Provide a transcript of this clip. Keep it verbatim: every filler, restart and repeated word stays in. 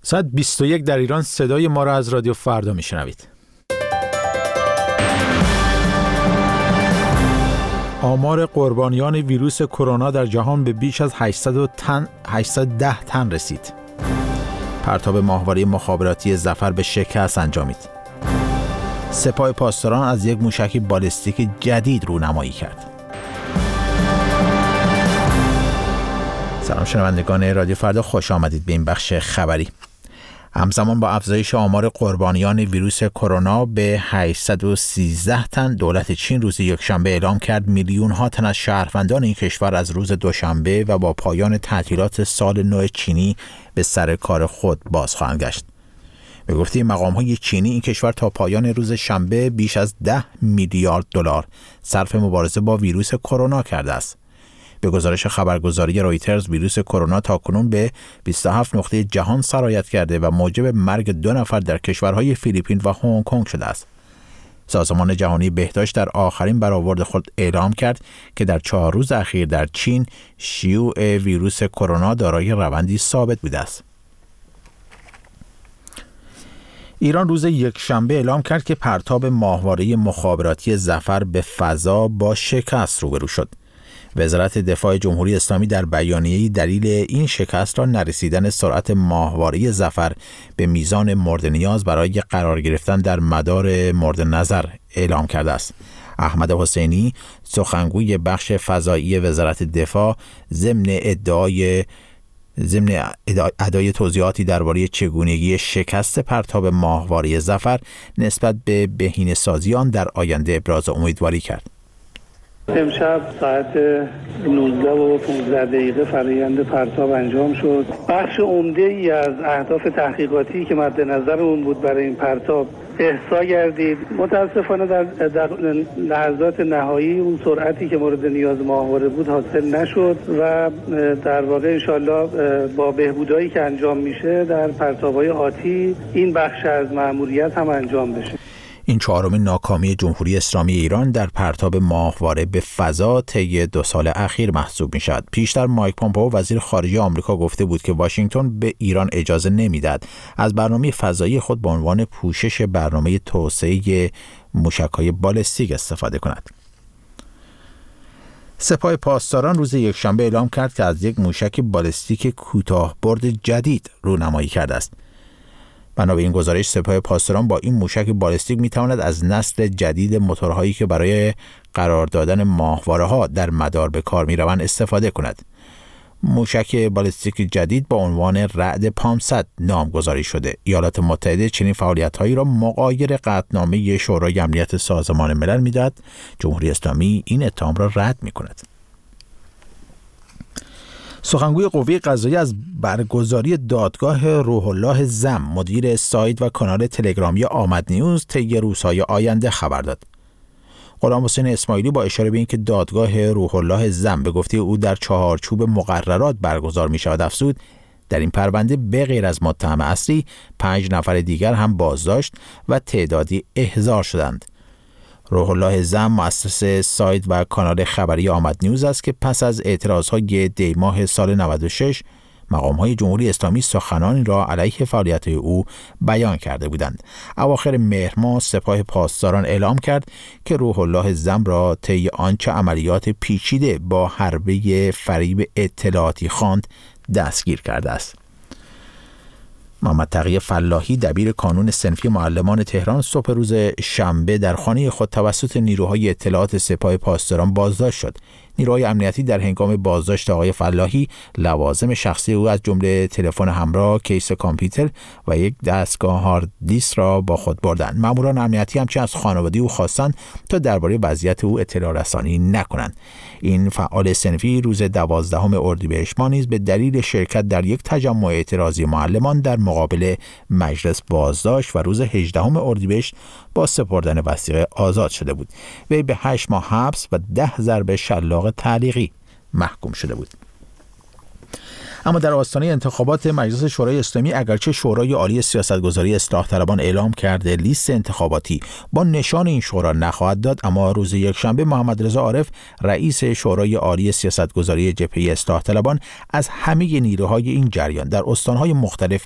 ساعت بیست و یک در ایران صدای ما را از رادیو فردا میشنوید. آمار قربانیان ویروس کرونا در جهان به بیش از هشتصد و ده تن رسید. پرتاب ماهواره مخابراتی ظفر به شکست انجامید. سپاه پاسداران از یک موشک بالستیک جدید رونمایی کرد. سلام شنوندگان رادیو فردا، خوش آمدید به این بخش خبری. همزمان با افزایش آمار قربانیان ویروس کرونا به هشتصد و سیزده تن، دولت چین روز یکشنبه اعلام کرد میلیون ها تن از شهروندان این کشور از روز دوشنبه و با پایان تعطیلات سال نو چینی به سر کار خود باز خواهند گشت. به گفته مقام‌های چینی، این کشور تا پایان روز شنبه بیش از ده میلیارد دلار صرف مبارزه با ویروس کرونا کرده است. به گزارش خبرگزاری رویترز، ویروس کرونا تاکنون به بیست و هفت نقطه جهان سرایت کرده و موجب مرگ دو نفر در کشورهای فیلیپین و هنگ کنگ شده است. سازمان جهانی بهداشت در آخرین برآورد خود اعلام کرد که در چهار روز اخیر در چین شیوع ویروس کرونا دارای روندی ثابت بوده است. ایران روز یکشنبه اعلام کرد که پرتاب ماهواره مخابراتی ظفر به فضا با شکست روبرو شد. وزارت دفاع جمهوری اسلامی در بیانیه‌ای دلیل این شکست را نرسیدن سرعت ماهواره ظفر به میزان مورد نیاز برای قرار گرفتن در مدار مورد نظر اعلام کرده است. احمد حسینی، سخنگوی بخش فضایی وزارت دفاع، ضمن ادعای ضمن ادای توضیحاتی درباره چگونگی شکست پرتاب ماهواره ظفر نسبت به بهینه‌سازی آن در آینده ابراز امیدواری کرد. امشب ساعت نوزده و پانزده دقیقه فرآیند پرتاب انجام شد. بخش عمده ای از اهداف تحقیقاتی که مد نظر اون بود برای این پرتاب احصا گردید. متاسفانه در, در لحظات نهایی اون سرعتی که مورد نیاز ماهواره بود حاصل نشد و در واقع انشالله با بهبودایی که انجام میشه در پرتاب‌های آتی این بخش از مأموریت هم انجام بشه. این چهارمین ناکامی جمهوری اسلامی ایران در پرتاب ماهواره به فضا طی دو سال اخیر محسوب می شود. پیشتر مایک پومپئو وزیر خارجه آمریکا گفته بود که واشنگتن به ایران اجازه نمیداد از برنامه فضایی خود به عنوان پوشش برنامه توسعه موشک‌های بالستیک استفاده کند. سپاه پاسداران روز یکشنبه اعلام کرد که از یک موشک بالستیک کوتاه‌برد جدید رونمایی کرده است. بنا به این گزارش، سپاه پاسداران با این موشک بالستیک میتواند از نسل جدید موتورهایی که برای قرار دادن ماهواره‌ها در مدار به کار میروند استفاده کند. موشک بالستیک جدید با عنوان رعد پانصد نامگذاری شده. ایالات متحده چنین فعالیت‌هایی را مغایر قطعنامه شورای امنیت سازمان ملل می‌داد. جمهوری اسلامی این اتهام را رد می‌کند. سخنگوی قوه قضاییه از برگزاری دادگاه روح الله زم، مدیر سایت و کانال تلگرامی آمد نیوز، طی روزهای آینده خبر داد. غلام حسین اسماعیلی با اشاره به اینکه دادگاه روح الله زم به گفته او در چهارچوب مقررات برگزار می شود افزود در این پرونده به غیر از متهم اصلی پنج نفر دیگر هم بازداشت و تعدادی احضار شدند. روح الله زم مؤسس سایت و کانال خبری آمد نیوز است که پس از اعتراضهای دی ماه سال نود و شش مقام‌های جمهوری اسلامی سخنانی را علیه فعالیت او بیان کرده بودند. اواخر مهر ماه سپاه پاسداران اعلام کرد که روح الله زم را طی آنچه عملیات پیچیده با حربه فریب اطلاعاتی خواند دستگیر کرده است. محمد تقی فلاحی، دبیر کانون صنفی معلمان تهران، صبح روز شنبه در خانه خود توسط نیروهای اطلاعات سپاه پاسداران بازداشت شد. نیروهای امنیتی در هنگام بازداشت آقای فلاحی لوازم شخصی او از جمله تلفن همراه، کیس کامپیوتر و یک دستگاه هارد دیسک را با خود بردند. ماموران امنیتی همچنین از خانواده او خواستند تا درباره وضعیت او اطلاع رسانی نکنند. این فعال صنفی روز دوازدهم اردیبهشت ماه نیز به دلیل شرکت در یک تجمع اعتراضی معلمان در مقابل مجلس بازداشت و روز هجدهم اردیبهشت با سپردن وثیقه آزاد شده بود. وی به هشت ماه حبس و ده ضرب شلاق تعلیقی محکوم شده بود. اما در آستانه انتخابات مجلس شورای اسلامی، اگرچه شورای عالی سیاستگذاری اصلاح طلبان اعلام کرده لیست انتخاباتی با نشان این شورا نخواهد داد، اما روز یکشنبه محمد رضا عارف، رئیس شورای عالی سیاستگذاری جبهه اصلاح طلبان، از همه نیروهای این جریان در استانهای مختلف